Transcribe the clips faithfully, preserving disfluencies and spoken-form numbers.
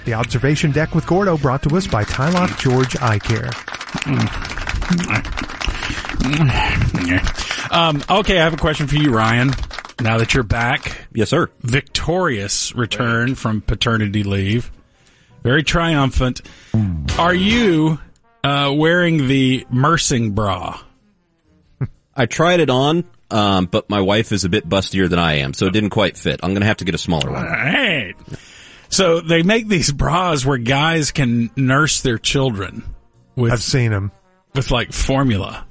The Observation Deck with Gordo, brought to us by Tylock George Eye Care. Um, okay, I have a question for you, Ryan. Now that you're back. Yes, sir. Victorious return from paternity leave. Very triumphant. Are you uh, wearing the Mersing bra? I tried it on, um, but my wife is a bit bustier than I am, so it didn't quite fit. I'm going to have to get a smaller one. All right. So they make these bras where guys can nurse their children with, I've seen them. with like formula.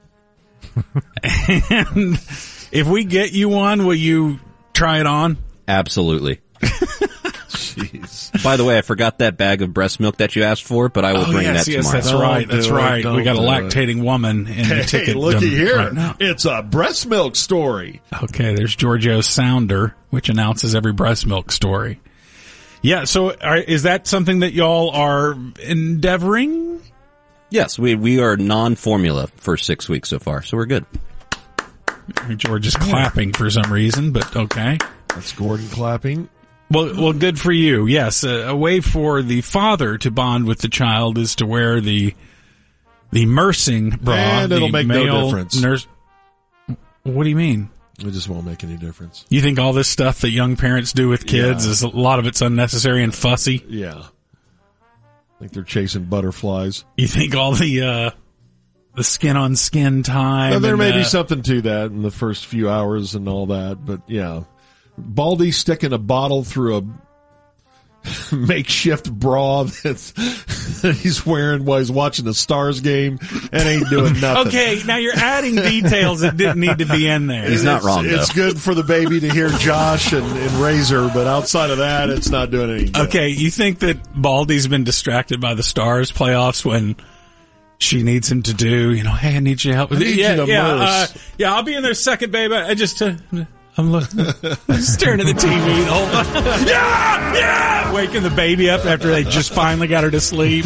And if we get you one, will you try it on? Absolutely. Jeez. By the way, I forgot that bag of breast milk that you asked for, but I will oh, bring yes, that yes, tomorrow. that's Don't right. That's do it. right. Don't We got a do it. lactating woman in the Hey, ticket. looky here. Right now. It's a breast milk story. Okay, there's Giorgio's sounder, which announces every breast milk story. Yeah, so are, is that something that y'all are endeavoring? Yes, we we are non-formula for six weeks so far, so we're good. George is clapping for some reason, but okay. That's Gordon clapping. Well, well, good for you. Yes, a, a way for the father to bond with the child is to wear the the Mersing bra. And it'll the make no male difference. Nurse. What do you mean? It just won't make any difference. You think all this stuff that young parents do with kids Yeah. is a lot of it's unnecessary and fussy? Yeah. I think they're chasing butterflies. You think all the uh, the skin on skin time? Now, there and, may uh, be something to that in the first few hours and all that, but yeah. Baldy sticking a bottle through a makeshift bra that's, that he's wearing while he's watching the Stars game and ain't doing nothing. Okay, now you're adding details that didn't need to be in there. He's not It's- wrong, though. It's good for the baby to hear Josh and, and Razor, but outside of that, it's not doing any good. Okay, you think that Baldy's been distracted by the Stars playoffs when she needs him to do, you know, hey, I need your help. I need yeah, you to yeah, uh, immerse. yeah, I'll be in there second, baby. I just, uh, I'm looking, I'm staring at the T V the whole time. Yeah, yeah, waking the baby up after they just finally got her to sleep.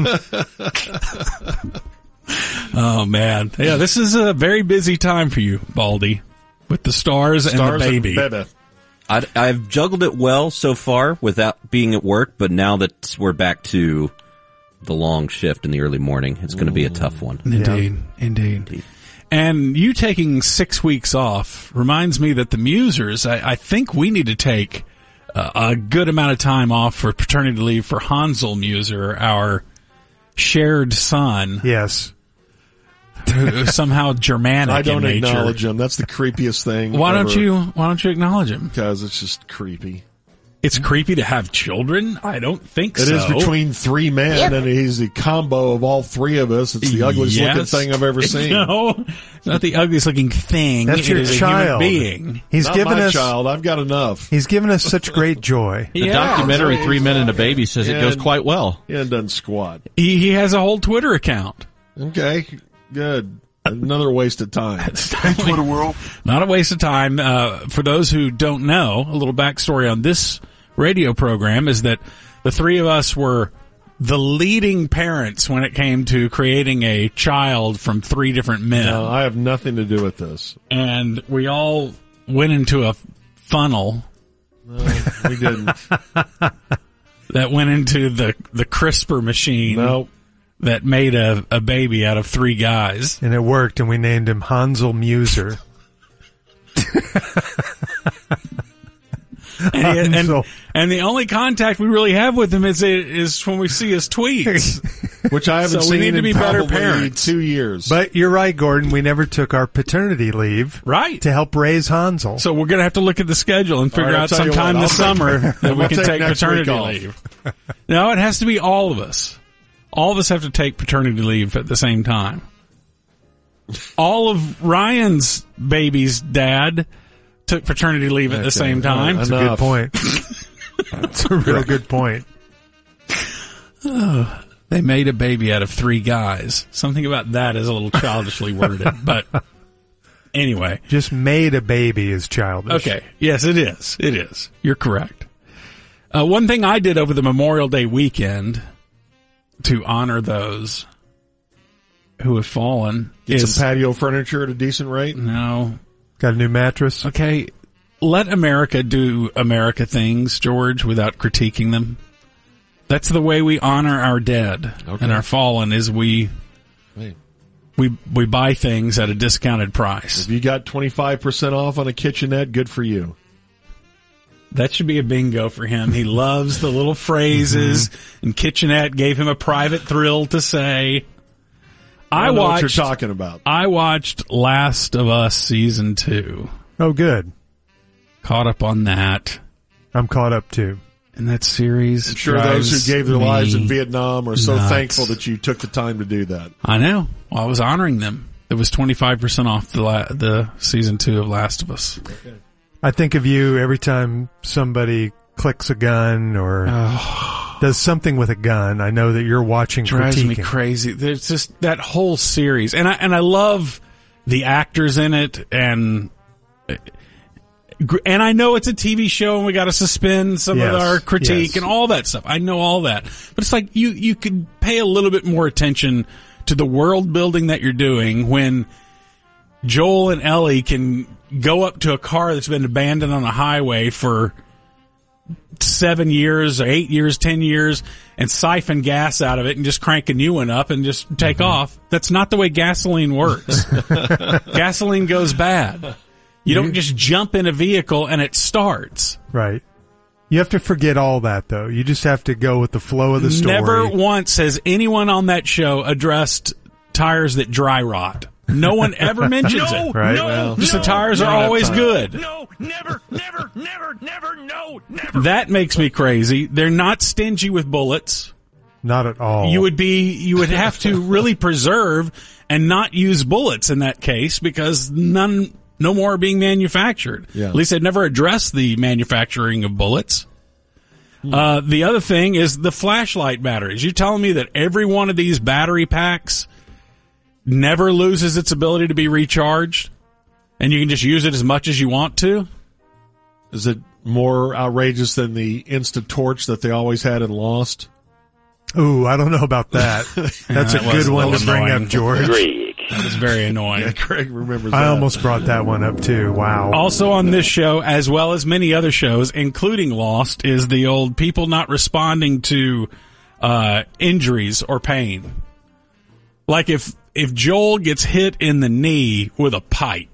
Oh man, yeah, this is a very busy time for you, Baldy, with the Stars, Stars and the baby. And baby. I, I've juggled it well so far without being at work, but now that we're back to the long shift in the early morning, it's going to be a tough one. Indeed, indeed. Indeed. And you taking six weeks off reminds me that the Musers, I, I think we need to take uh, a good amount of time off for paternity leave for Hansel Muser, our shared son, Yes. who is somehow Germanic I don't in nature. acknowledge him. That's the creepiest thing. Why don't ever, you? Why don't you acknowledge him? Because it's just creepy. It's creepy to have children. I don't think It so. is between three men, and he's the combo of all three of us. It's the ugliest Yes. looking thing I've ever seen. No, it's not the ugliest looking thing. That's It your is a child. human being. He's Not given my us. child. I've got enough. He's given us such great joy. The Yeah. documentary Three Men and a Baby says it goes And- quite well. Yeah, it doesn't squat. He, he has a whole Twitter account. Okay, good. Another waste of time. Twitter world. Not a waste of time. Uh, for those who don't know, a little backstory on this radio program is that the three of us were the leading parents when it came to creating a child from three different men. No, I have nothing to do with this. And we all went into a funnel No, we didn't. that went into the, the CRISPR machine No. that made a, a baby out of three guys. And it worked, and we named him Hansel Muser. And, and, Hansel. and the only contact we really have with him is is when we see his tweets. Which I haven't So we seen need to in be better probably parents. two years. But you're right, Gordon. We never took our paternity leave Right. to help raise Hansel. So we're going to have to look at the schedule and figure All right, I'll out tell you sometime what, this I'll take- summer that we We'll can take take next paternity week off. leave. No, it has to be all of us. All of us have to take paternity leave at the same time. All of Ryan's baby's dad took paternity leave at the Okay. same time. All right, That's a good enough. point. That's a real good point. They made a baby out of three guys. Something about that is a little childishly worded, but anyway. Just made a baby is childish. Okay. Yes, it is. It is. You're correct. Uh, one thing I did over the Memorial Day weekend to honor those who have fallen Get is some patio furniture at a decent rate. no. Got a new mattress? Okay, let America do America things, George, without critiquing them. That's the way we honor our dead Okay. and our fallen. Is we Hey, we we buy things at a discounted price. if you got twenty-five percent off on a kitchenette, good for you. That should be a bingo for him. He loves the little phrases, and Kitchenette gave him a private thrill to say. I, I don't know watched. what you're talking about. I watched Last of Us season two. Oh, good. Caught up on that, I'm caught up too. and that series. I'm sure those drives who gave their lives me in Vietnam are so nuts. thankful that you took the time to do that. I know. Well, I was honoring them. It was twenty-five percent off the la- the season two of Last of Us. I think of you every time somebody clicks a gun or does something with a gun. I know that you're watching, Drives critiquing. me crazy. There's just that whole series, and I and I love the actors in it, and and I know it's a T V show, and we got to suspend some Yes, of our critique yes. and all that stuff. I know all that, but it's like you you could pay a little bit more attention to the world building that you're doing when Joel and Ellie can go up to a car that's been abandoned on a highway for seven years or eight years, ten years, and siphon gas out of it and just crank a new one up and just take Mm-hmm. off. That's not the way gasoline works. Gasoline goes bad. You don't just jump in a vehicle and it starts. Right. You have to forget all that, though. You just have to go with the flow of the story. Never once has anyone on that show addressed tires that dry rot. No one ever mentions it. Right? No, Well, Just the no, tires no, are always time. good. No, never, never, never, never, no, never. That makes me crazy. They're not stingy with bullets. Not at all. You would be, you would have to really preserve and not use bullets in that case because none, no more are being manufactured. Yeah. At least they've never addressed the manufacturing of bullets. Uh, the other thing is the flashlight batteries. You're telling me that every one of these battery packs never loses its ability to be recharged, and you can just use it as much as you want to? Is it more outrageous than the instant torch that they always had in Lost? Ooh, I don't know about that. That's that a was good a one to little bring annoying. up, George. That is very annoying. Yeah, Craig remembers I that. almost brought that one up too. Wow. Also on this show, as well as many other shows, including Lost, is the old people not responding to uh, injuries or pain. Like if if Joel gets hit in the knee with a pipe,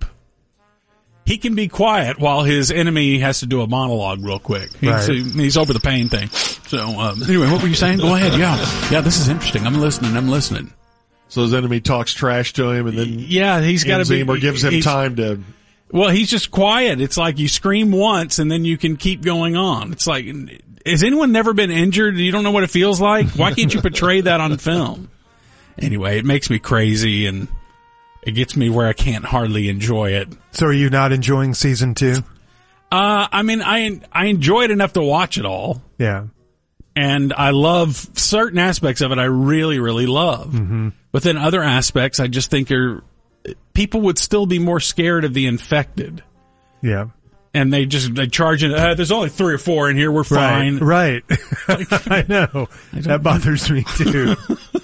he can be quiet while his enemy has to do a monologue real quick. He's, Right. he's over the pain thing. So um, anyway, what were you saying? Go ahead. Yeah, yeah. This is interesting. I'm listening. I'm listening. So his enemy talks trash to him and then Yeah, he's got to ends be him or gives him he's- time to. Well, he's just quiet. It's like you scream once and then you can keep going on. It's like, has anyone never been injured? You don't know what it feels like? Why can't you portray that on film? Anyway, it makes me crazy and it gets me where I can't hardly enjoy it. So are you not enjoying season two? Uh, I mean, I, I enjoy it enough to watch it all. Yeah. And I love certain aspects of it. I really, really love. Mm-hmm. But then other aspects, I just think are, people would still be more scared of the infected. Yeah. And they just they charge it. Uh, there's only three or four in here. We're fine. Right. Right. I know. That bothers me too.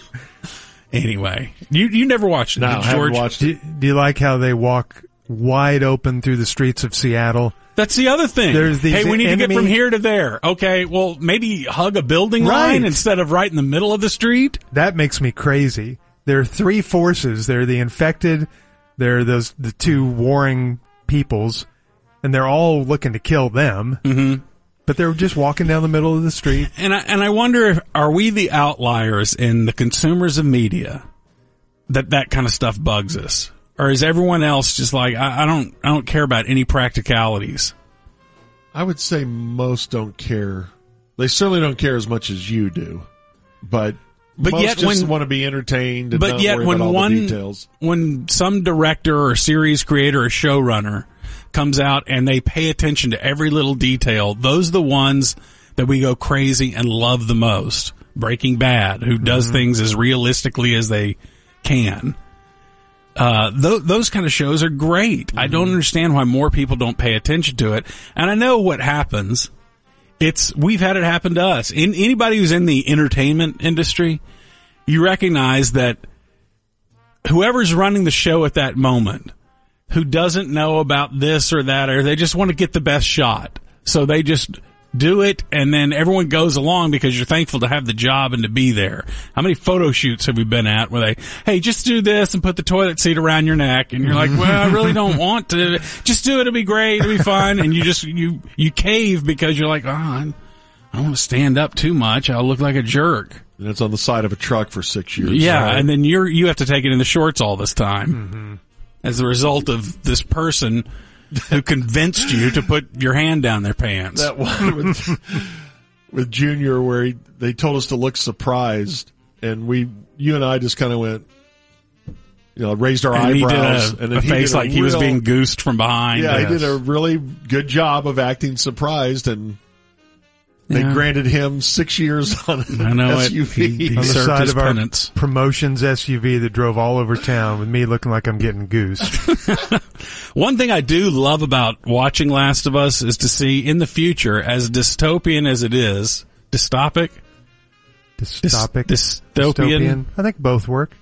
Anyway, you you never watched it, No, did I you, haven't George? watched Do, it. do you like how they walk wide open through the streets of Seattle? That's the other thing. There's these hey, we need to get enemy- from here to there. Okay, well, maybe hug a building Right. line instead of right in the middle of the street. That makes me crazy. There are three forces. They're the infected, they're those the two warring peoples, and they're all looking to kill them. Mm-hmm. But they're just walking down the middle of the street. And I and I wonder if are we the outliers in the consumers of media that that kind of stuff bugs us, or is everyone else just like I, I don't I don't care about any practicalities? I would say most don't care. They certainly don't care as much as you do, but But most yet just when- want to be entertained and But not yet, worry when about all one the details. when some director or series creator or showrunner comes out and they pay attention to every little detail, those are the ones that we go crazy and love the most. Breaking Bad, who does Mm-hmm. things as realistically as they can. Uh, th- those kind of shows are great. Mm-hmm. I don't understand why more people don't pay attention to it. And I know what happens. It's, we've had it happen to us. In, anybody who's in the entertainment industry, you recognize that whoever's running the show at that moment, who doesn't know about this or that, or they just want to get the best shot. So they just do it, and then everyone goes along because you're thankful to have the job and to be there. How many photo shoots have we been at where they, hey, just do this and put the toilet seat around your neck, and you're like, well, I really don't want to. Just do it. It'll be great. It'll be fine. And you just, you, you cave because you're like, oh, I'm, I don't want to stand up too much. I'll look like a jerk. And it's on the side of a truck for six years. Yeah, right? and then you're, you have to take it in the shorts all this time Mm-hmm. as a result of this person who convinced you to put your hand down their pants. That one with, with Junior where he, they told us to look surprised, and we, you and I just kind of went, you know, raised our and eyebrows. He did a, and then a he face did a like he was real- being goosed from behind. Yeah, Yes. he did a really good job of acting surprised, and they Yeah. granted him six years on an I know S it. U V. He- he On the served side his of our penance. promotions S U V that drove all over town with me looking like I'm getting goosed. One thing I do love about watching Last of Us is to see in the future, as dystopian as it is, dystopic, Dystopic, Dys- dystopian. dystopian. I think both work.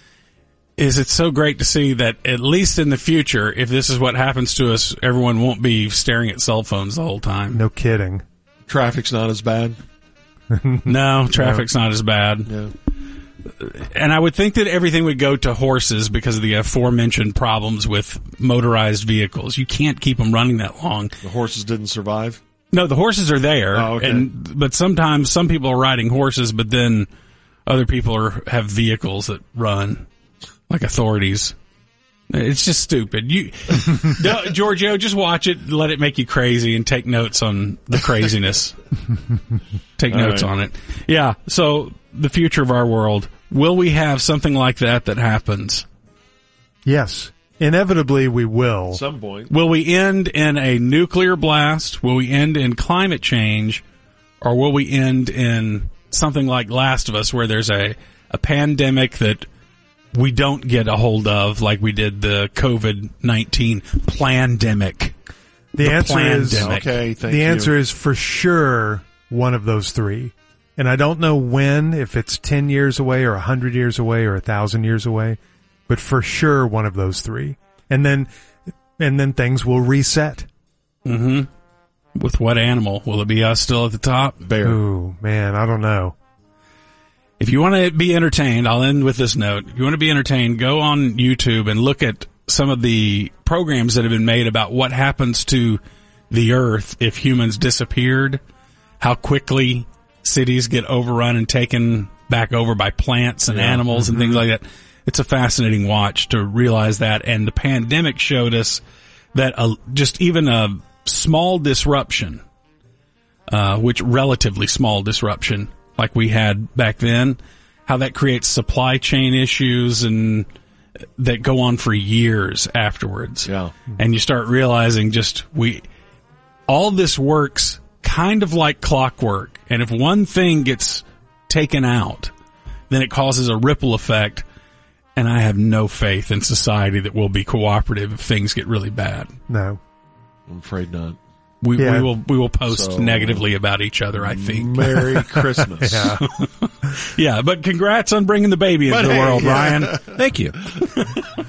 is it's so great to see that at least in the future, if this is what happens to us, everyone won't be staring at cell phones the whole time. No kidding. Traffic's not as bad. No, traffic's not as bad. Yeah. And I would think that everything would go to horses because of the aforementioned problems with motorized vehicles. You can't keep them running that long. The horses didn't survive. No, the horses are there, Oh, okay. and but sometimes some people are riding horses, but then other people are have vehicles that run like authorities. It's just stupid. You, no, Giorgio, just watch it, let it make you crazy, and take notes on the craziness. Take All notes right. on it. Yeah. So the future of our world. Will we have something like that that happens? Yes. Inevitably, we will. At some point. Will we end in a nuclear blast? Will we end in climate change? Or will we end in something like Last of Us, where there's a, a pandemic that we don't get a hold of like we did the COVID nineteen plandemic? The, The answer is plandemic. Okay, thank the you. answer is for sure one of those three. And I don't know when, if it's ten years away or one hundred years away or one thousand years away, but for sure one of those three. And then, and then things will reset. Mm-hmm. With what animal? Will it be us still at the top? Bear. Ooh, man, I don't know. If you want to be entertained, I'll end with this note. If you want to be entertained, go on YouTube and look at some of the programs that have been made about what happens to the earth if humans disappeared, how quickly cities get overrun and taken back over by plants and Yeah. animals and things like that. It's a fascinating watch to realize that. And the pandemic showed us that a, just even a small disruption, uh, which relatively small disruption like we had back then, how that creates supply chain issues and that go on for years afterwards. Yeah. And you start realizing just we, all this works kind of like clockwork. And if one thing gets taken out, then it causes a ripple effect. And I have no faith in society that will be cooperative if things get really bad. No. I'm afraid not. We, Yeah. we will we will post So- negatively about each other, I think. Merry Christmas. Yeah. Yeah, but congrats on bringing the baby into But the hey, world, yeah. Ryan. Thank you.